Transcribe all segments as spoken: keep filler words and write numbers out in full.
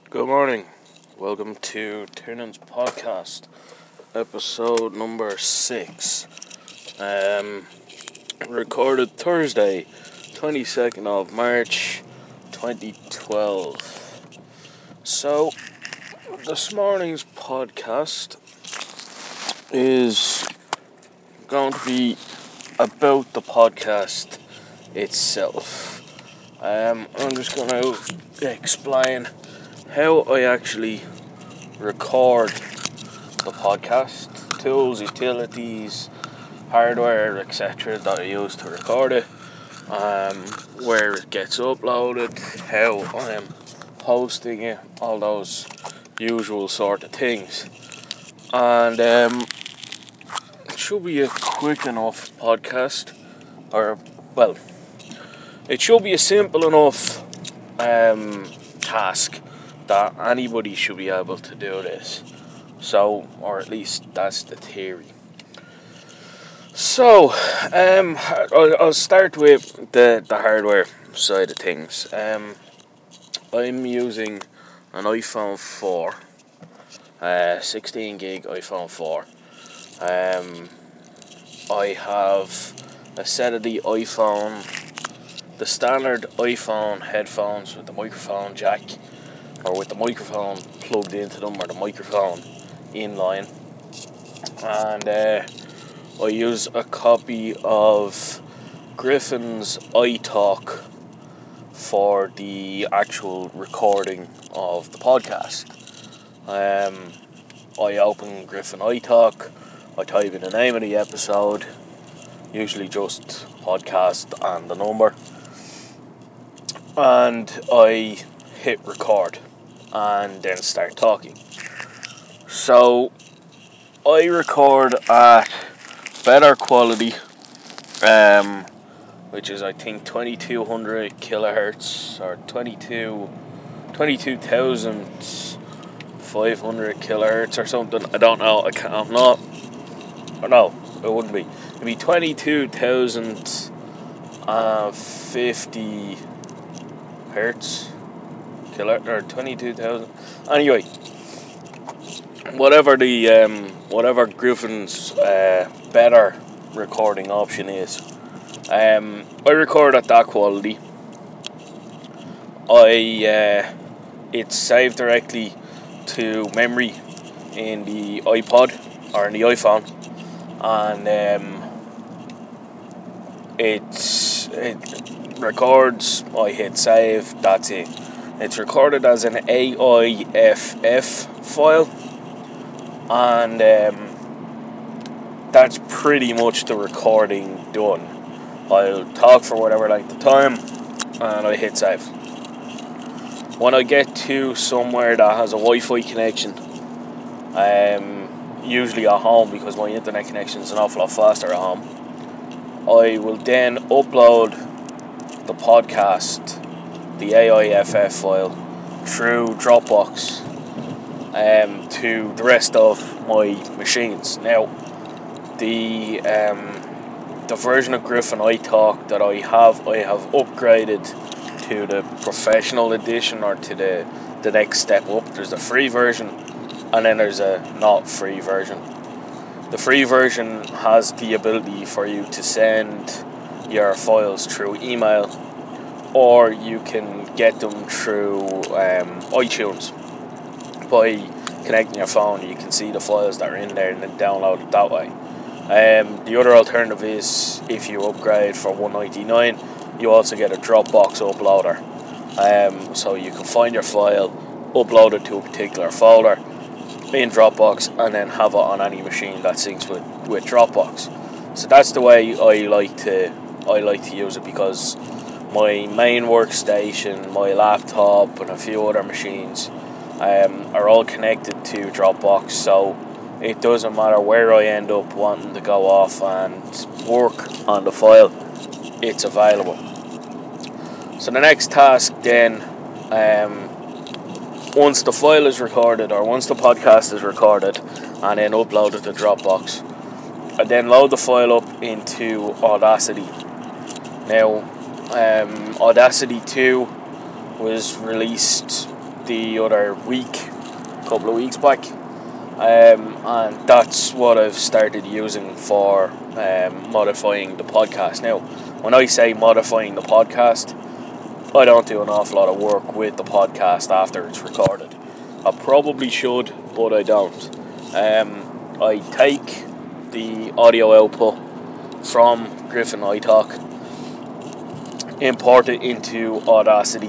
Good morning. Welcome to Turnan's podcast, episode number six. Um, recorded Thursday, twenty-second of March, twenty twelve. So, this morning's podcast is going to be about the podcast itself. Um, I'm just going to explain how I actually record the podcast, tools, utilities, hardware, et cetera that I use to record it, um, where it gets uploaded, how I am hosting it, all those usual sort of things. And um, it should be a quick enough podcast, or well, it should be a simple enough um, task that anybody should be able to do this. So, or at least that's the theory. So, um, I'll, I'll start with the, the hardware side of things. Um, I'm using an iPhone four, uh, sixteen gig iPhone four. Um, I have a set of the iPhone, the standard iPhone headphones with the microphone jack, or with the microphone plugged into them, or the microphone inline, and uh, I use a copy of Griffin's iTalk for the actual recording of the podcast. Um, I open Griffin iTalk, I type in the name of the episode, usually just podcast and the number, and I hit record and then start talking. So I record at better quality, um, which is I think twenty-two hundred kilohertz or twenty-two, twenty-two thousand five hundred kilohertz or something. I don't know. I can't, I'm not. Or no, it wouldn't be. It'd be twenty-two thousand fifty hertz, kilo or twenty-two thousand. Anyway, whatever the um, whatever Griffin's uh, better recording option is, um, I record at that quality. I uh, it's saved directly to memory in the iPod or in the iPhone, and um, it's it records. I hit save. That's it. It's recorded as an A I F F file, and um, that's pretty much the recording done. I'll talk for whatever length of time, and I hit save. When I get to somewhere that has a Wi-Fi connection, um, usually at home because my internet connection is an awful lot faster at home, I will then upload the podcast, the A I F F file, through Dropbox um, to the rest of my machines. Now, the um, the version of Griffin iTalk that I have, I have upgraded to the professional edition, or to the, the next step up. There's a free version, and then there's a not free version. The free version has the ability for you to send your files through email, or you can get them through um, iTunes. By connecting your phone, you can see the files that are in there and then download it that way. Um, the other alternative is, if you upgrade for one ninety-nine, you also get a Dropbox uploader. Um, so you can find your file, upload it to a particular folder in Dropbox, and then have it on any machine that syncs with, with Dropbox. So that's the way I like to I like to use it, because my main workstation, my laptop, and a few other machines um, are all connected to Dropbox. So it doesn't matter where I end up wanting to go off and work on the file, it's available. So the next task then, um, once the file is recorded, or once the podcast is recorded and then uploaded to Dropbox, I then load the file up into Audacity. Now, um, Audacity two was released the other week, a couple of weeks back, um, and that's what I've started using for um, modifying the podcast. Now, when I say modifying the podcast, I don't do an awful lot of work with the podcast after it's recorded. I probably should, but I don't. Um, I take the audio output from Griffin iTalk, import it into Audacity,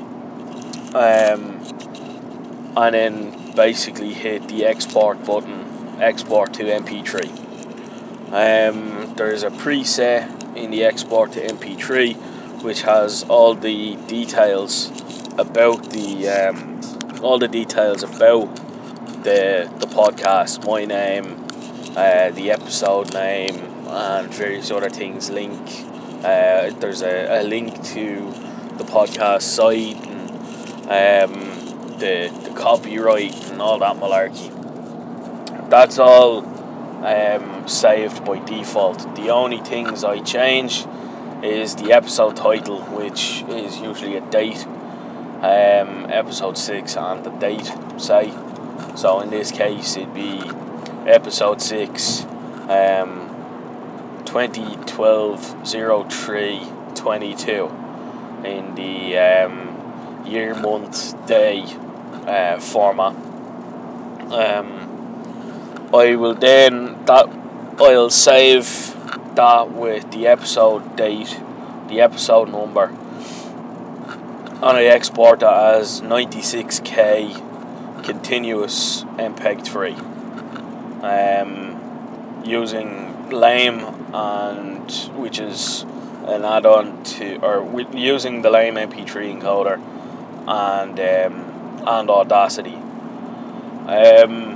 um, and then basically hit the export button, export to M P three. Um, there's a preset in the export to M P three which has all the details about the um, all the details about the the podcast, my name, uh, the episode name, and various other things. Link. Uh, there's a, a link to the podcast site and um, the the copyright and all that malarkey. That's all um, saved by default. The only things I change is the episode title, which is usually a date, um, episode six, and the date, say. So in this case, it'd be episode six, um, twenty twelve oh three twenty-two in the um, year, month, day uh, format. Um, I will then that I'll save that with the episode date, the episode number, and I export that as ninety-six K continuous M P E G three, um, using Lame, and which is an add-on to, or using the Lame M P three encoder and um, and Audacity. Um,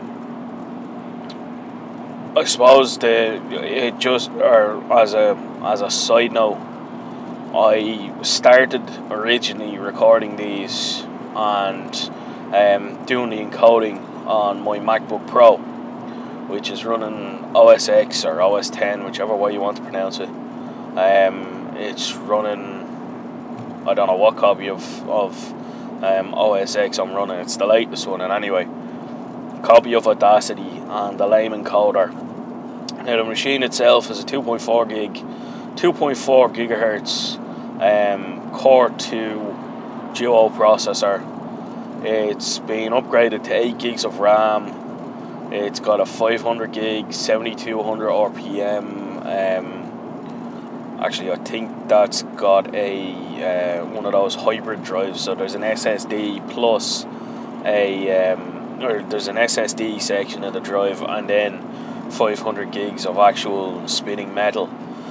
I suppose the it just or as a as a side note, I started originally recording these and um, doing the encoding on my MacBook Pro, which is running O S X or O S ten, whichever way you want to pronounce it. Um, it's running, I don't know what copy of of um, O S X I'm running. It's the latest one, and anyway, copy of Audacity and the Lame encoder. Now the machine itself is a two point four gig, two point four gigahertz um, Core two Duo processor. It's been upgraded to eight gigs of RAM. It's got a five hundred gig, seventy-two hundred R P M. Um, actually, I think that's got a uh, one of those hybrid drives. So there's an S S D plus a um, or there's an S S D section of the drive, and then five hundred gigs of actual spinning metal.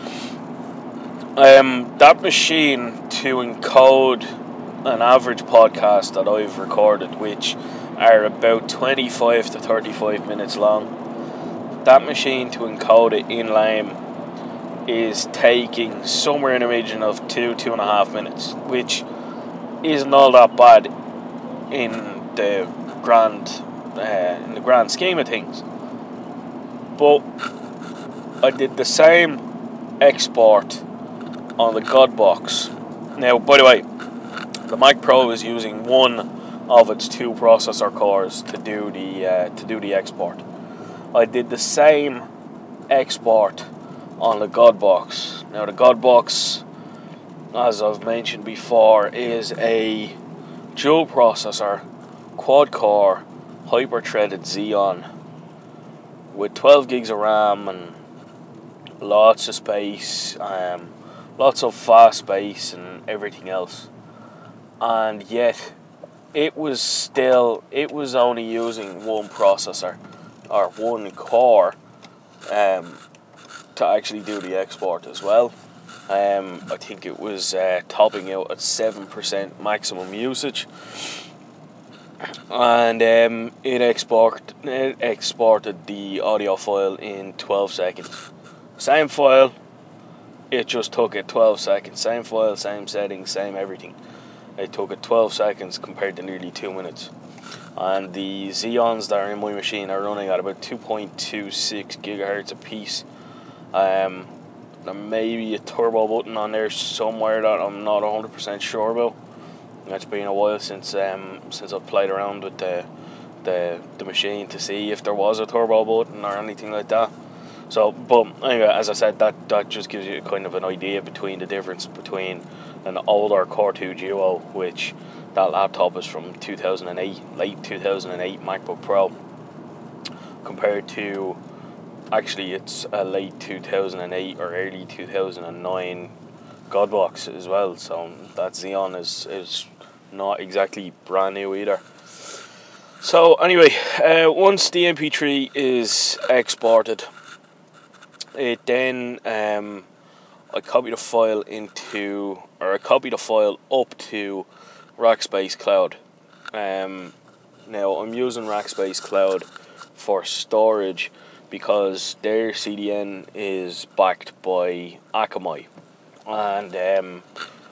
Um, that machine, to encode an average podcast that I've recorded, which are about twenty-five to thirty-five minutes long, that machine to encode it in Lame is taking somewhere in the region of two, two and a half minutes, which isn't all that bad in the grand, uh, in the grand scheme of things. But I did the same export on the Godbox. Now, by the way, the Mac Pro is using one of its two processor cores to do the uh, to do the export. I did the same export on the Godbox. Now, the Godbox, as I've mentioned before, is a dual processor, quad core, hyper threaded Xeon with twelve gigs of RAM and lots of space, um, lots of fast space and everything else. And yet, it was still, it was only using one processor, or one core, um, to actually do the export as well. Um, I think it was uh, topping out at seven percent maximum usage. And um, it, export, it exported the audio file in twelve seconds. Same file, it just took it twelve seconds. Same file, same settings, same everything. It took it twelve seconds compared to nearly two minutes. And the Xeons that are in my machine are running at about two point two six gigahertz a piece. Um, there may be a turbo button on there somewhere that I'm not one hundred percent sure about. It's been a while since um, since I've played around with the, the the machine to see if there was a turbo button or anything like that. So, but anyway, as I said, that, that just gives you kind of an idea between the difference between an older Core two Duo, which that laptop is from two thousand eight, late two thousand eight MacBook Pro, compared to, actually it's a late two thousand eight or early two thousand nine Godbox as well. So that Xeon is, is not exactly brand new either. So anyway, uh, once the M P three is exported, it then um, I copy the file into, or I copy the file up to Rackspace Cloud. Um, now I'm using Rackspace Cloud for storage because their C D N is backed by Akamai, and um,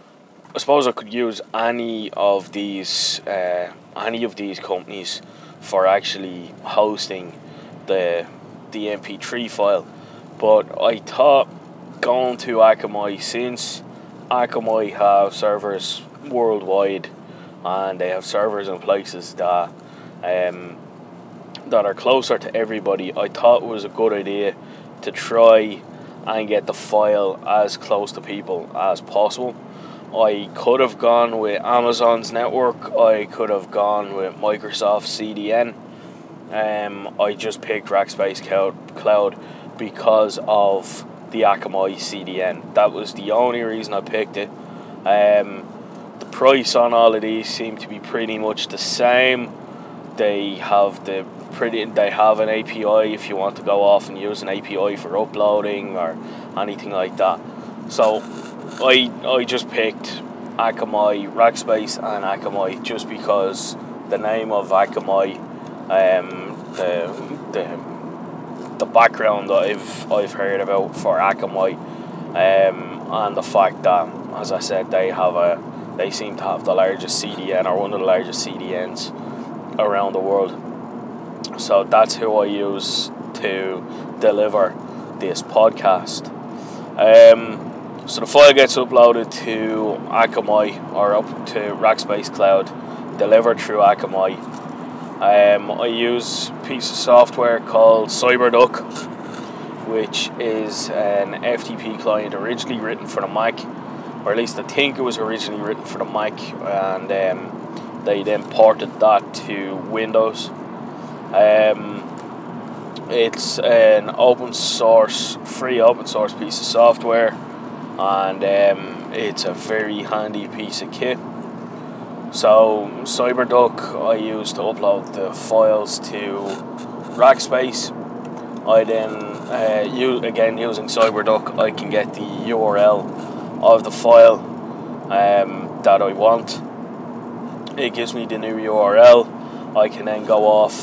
I suppose I could use any of these uh, any of these companies for actually hosting the the M P three file. But I thought going to Akamai, since Akamai have servers worldwide and they have servers in places that um, that are closer to everybody, I thought it was a good idea to try and get the file as close to people as possible. I could have gone with Amazon's network, I could have gone with Microsoft C D N. Um, I just picked Rackspace Cloud because of the Akamai C D N. That was the only reason I picked it. Um, the price on all of these seem to be pretty much the same. They have the pretty. They have an A P I if you want to go off and use an A P I for uploading or anything like that. So I I just picked Akamai, Rackspace, and Akamai just because the name of Akamai, um, the the the background that I've I've heard about for Akamai, um, and the fact that, as I said, they have a they seem to have the largest C D N, or one of the largest C D Ns around the world. So that's who I use to deliver this podcast. Um, so the file gets uploaded to Akamai, or up to Rackspace Cloud, delivered through Akamai. Um, I use a piece of software called CyberDuck, which is an F T P client originally written for the Mac, or at least I think it was originally written for the Mac, and um, they then ported that to Windows. Um, it's an open source, free open source piece of software, and um, it's a very handy piece of kit. So CyberDuck I use to upload the files to Rackspace. I then, uh, use, again using CyberDuck, I can get the U R L of the file um, that I want. It gives me the new U R L. I can then go off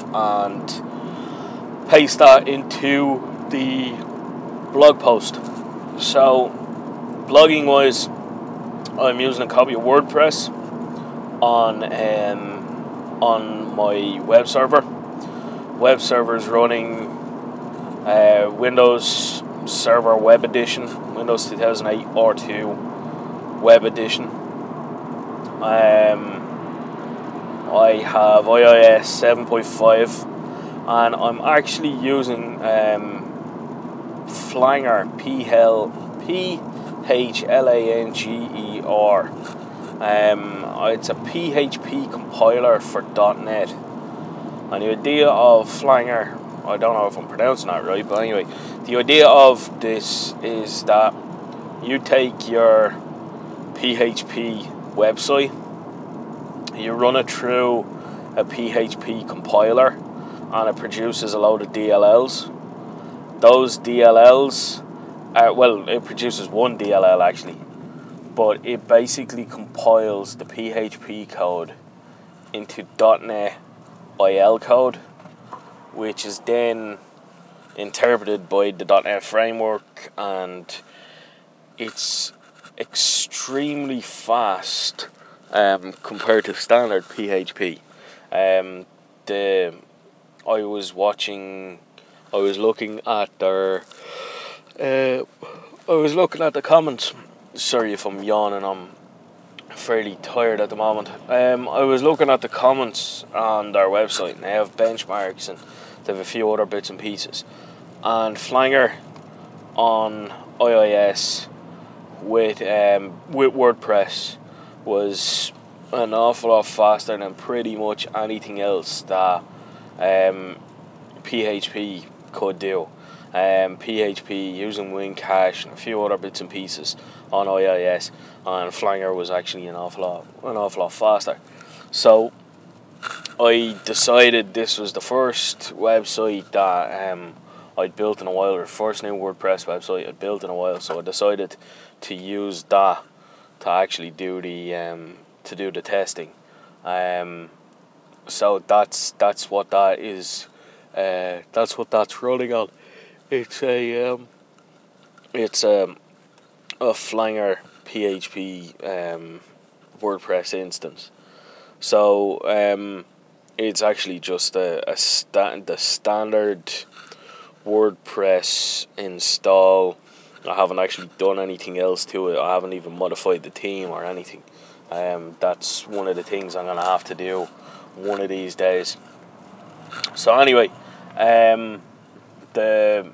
and paste that into the blog post. So blogging wise, I'm using a copy of WordPress on um, on my web server. Web server is running uh, Windows Server Web Edition, Windows two thousand eight R two Web Edition. Um, I have I I S seven point five, and I'm actually using um, Phlanger, P L P H L A N G E R. Um, it's a P H P compiler for .NET, and the idea of Phlanger, I don't know if I'm pronouncing that right, but anyway, the idea of this is that you take your P H P website, you run it through a P H P compiler, and it produces a load of D L Ls. Those D L Ls, are, well, it produces one D L L actually, but it basically compiles the P H P code into .NET I L code, which is then interpreted by the .NET framework, and it's extremely fast um, compared to standard P H P. Um, the I was watching, I was looking at their, uh, I was looking at the comments. Sorry if I'm yawning. I'm fairly tired at the moment. Um, I was looking at the comments on their website, and they have benchmarks and they have a few other bits and pieces. And Flanger on iOS with um, with WordPress was an awful lot faster than pretty much anything else that um, P H P could do. Um, P H P using WinCache and a few other bits and pieces on iOS, and Flanger was actually an awful lot, an awful lot faster. So I decided this was the first website that um, I'd built in a while, or the first new WordPress website I'd built in a while. So I decided to use that to actually do the um, to do the testing. Um, so that's that's what that is. Uh, that's what that's running on. It's a um, it's um, a Flanger P H P um, WordPress instance. So um, it's actually just a, a sta- the standard WordPress install. I haven't actually done anything else to it. I haven't even modified the theme or anything. Um, that's one of the things I'm gonna have to do one of these days. So anyway, um, the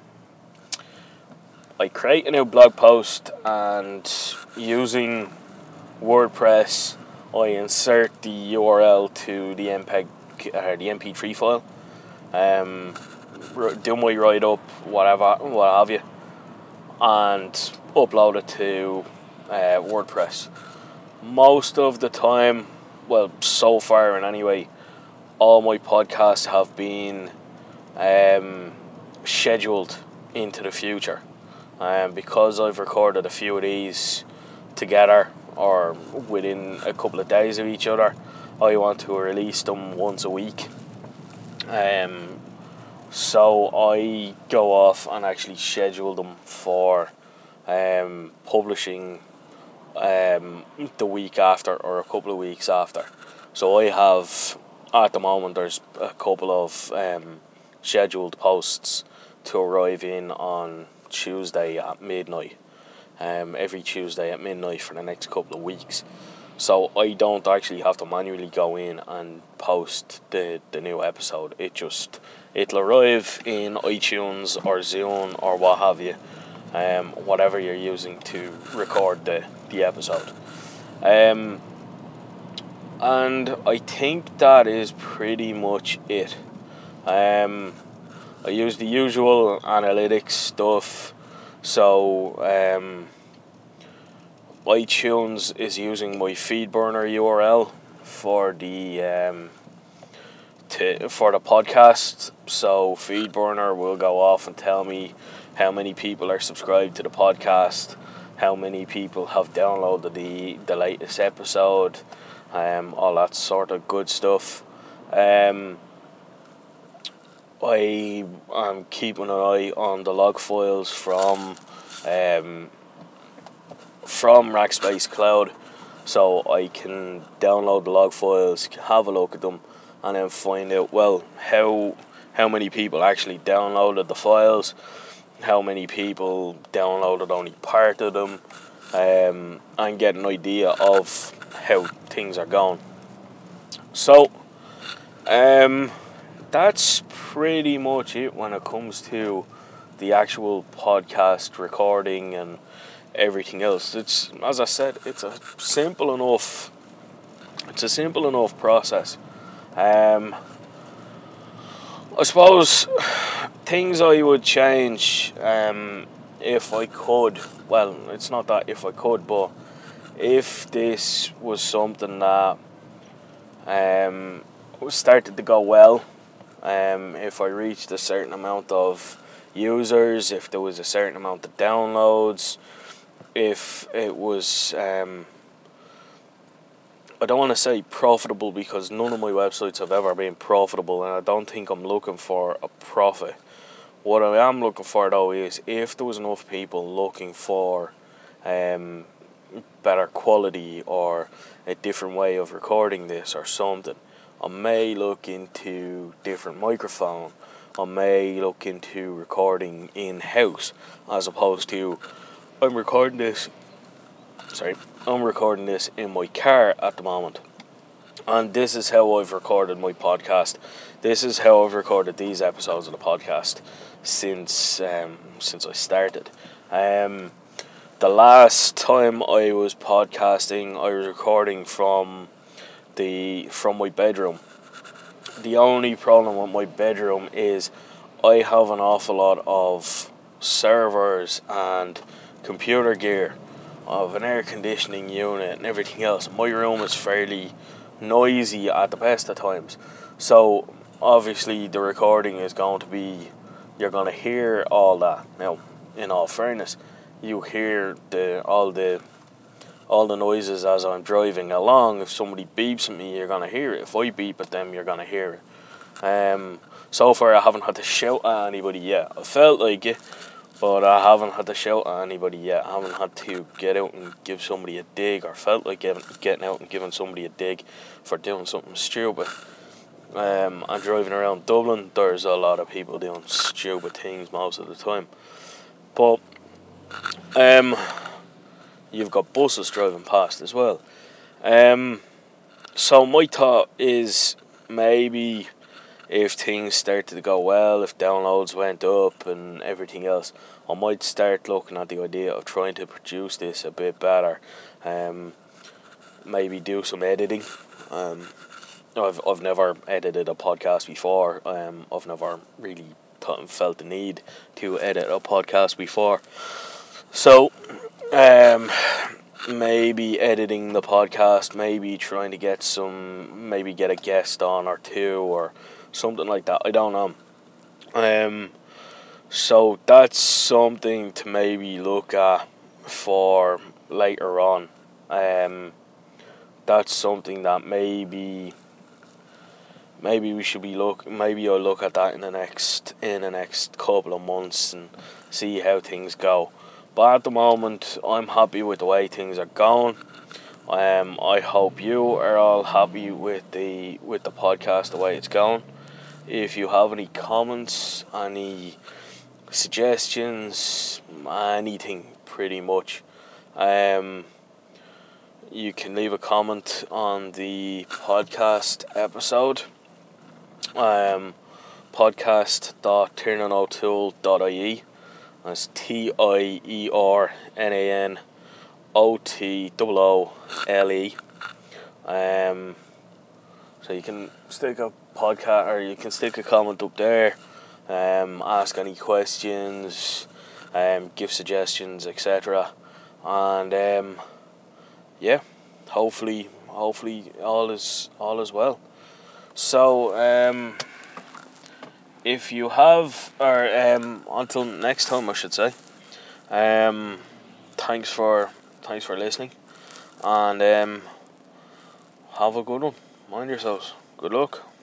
I create a new blog post, and using WordPress, I insert the U R L to the M P E G, uh, the M P three file. Um, do my write up, whatever, what have you, and upload it to uh, WordPress. Most of the time, well, so far in anyway, all my podcasts have been um, scheduled into the future. Um, because I've recorded a few of these together or within a couple of days of each other, I want to release them once a week. Um, so I go off and actually schedule them for um, publishing um, the week after or a couple of weeks after. So I have, at the moment, there's a couple of um, scheduled posts to arrive in on Tuesday at midnight. Um, every Tuesday at midnight for the next couple of weeks. So I don't actually have to manually go in and post the, the new episode. It just, it'll arrive in iTunes or Zune or what have you, um, whatever you're using to record the, the episode. Um, and I think that is pretty much it. Um, I use the usual analytics stuff. So um, iTunes is using my FeedBurner U R L for the um, to, for the podcast. So FeedBurner will go off and tell me how many people are subscribed to the podcast, how many people have downloaded the the latest episode, um, all that sort of good stuff. Um, I am keeping an eye on the log files from um, from Rackspace Cloud, so I can download the log files, have a look at them, and then find out, well, how how many people actually downloaded the files, how many people downloaded only part of them, um, and get an idea of how things are going. So, um, that's pretty much it when it comes to the actual podcast recording and everything else. It's, as I said, it's a simple enough it's a simple enough process. um I suppose things I would change, um if I could, well, it's not that if I could, but if this was something that um started to go well, um if I reached a certain amount of users, if there was a certain amount of downloads, if it was um I don't want to say profitable, because none of my websites have ever been profitable, and I don't think I'm looking for a profit. What I am looking for, though, is if there was enough people looking for um, better quality or a different way of recording this or something, I may look into different microphone. I may look into recording in-house, as opposed to I'm recording this sorry, I'm recording this in my car at the moment. And this is how I've recorded my podcast. This is how I've recorded these episodes of the podcast since um, since I started. Um, the last time I was podcasting, I was recording from the from my bedroom. The only problem with my bedroom is I have an awful lot of servers and computer gear, of an air conditioning unit and everything else. My room is fairly noisy at the best of times, so obviously the recording is going to be, you're going to hear all that. Now, in all fairness, you hear the all the all the noises as I'm driving along. If somebody beeps at me, you're going to hear it. If I beep at them, you're going to hear it. Um, so far I haven't had to shout at anybody yet. I felt like it, but I haven't had to shout at anybody yet. I haven't had to get out and give somebody a dig, or felt like getting, getting out and giving somebody a dig for doing something stupid. Um, and driving around Dublin, there's a lot of people doing stupid things most of the time. But um, you've got buses driving past as well. Um, so my thought is, maybe if things started to go well, if downloads went up and everything else, I might start looking at the idea of trying to produce this a bit better. Um, maybe do some editing. Um, I've I've never edited a podcast before. Um, I've never really thought, felt the need to edit a podcast before. So, um, maybe editing the podcast, maybe trying to get some, maybe get a guest on or two or something like that. I don't know. Um, so that's something to maybe look at for later on. Um, that's something that maybe maybe we should be look. Maybe I'll look at that in the next in the next couple of months and see how things go. But at the moment, I'm happy with the way things are going. Um, I hope you are all happy with the with the podcast, the way it's going. If you have any comments, any suggestions, anything pretty much, um, you can leave a comment on the podcast episode. Um, podcast dot tiernan o'toole dot I E. That's T I E R N A N O T O O L E. Um, so you can stick a podcast, or you can stick a comment up there, um, ask any questions, um, give suggestions, et cetera. And um, yeah, hopefully, hopefully all is all is well. So um, if you have, or um, until next time, I should say. Um, thanks for thanks for listening, and um, have a good one. Mind yourselves. Good luck.